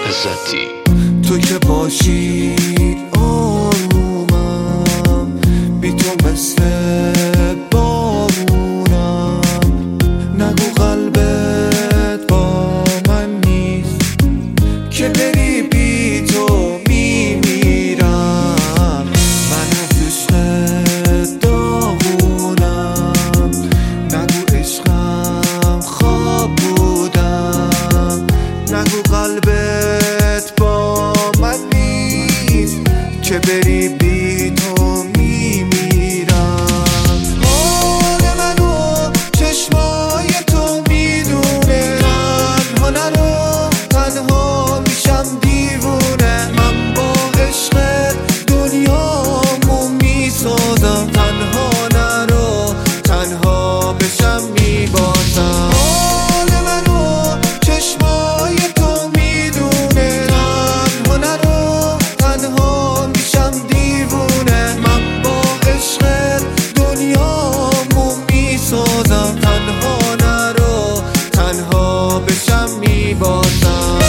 عزتی. تو که باشی آرومم، بی تو مثل بارونم. نگو قلبت با من نیست که بری، بی تو میمیرم. من از عشقت داغونم، نگو عشقم خواب بودم. نگو قلبت با من نیست که بری، بی تو میمیرم. حال منو چشمای تو میدونه، تنها نرو تنها میشم دیوونه. من با عشقت دنیامو میسازم، تنها نرو تنها بشم میبازم. حال منو چشمای تو میدونه، تنها نرو تنها میشم دیوونه. من با عشقت دنیامو میسازم، تنها نرو تنها بشم میبازم.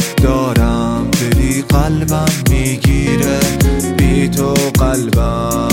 دارم دلی قلبم میگیره، بی تو قلبم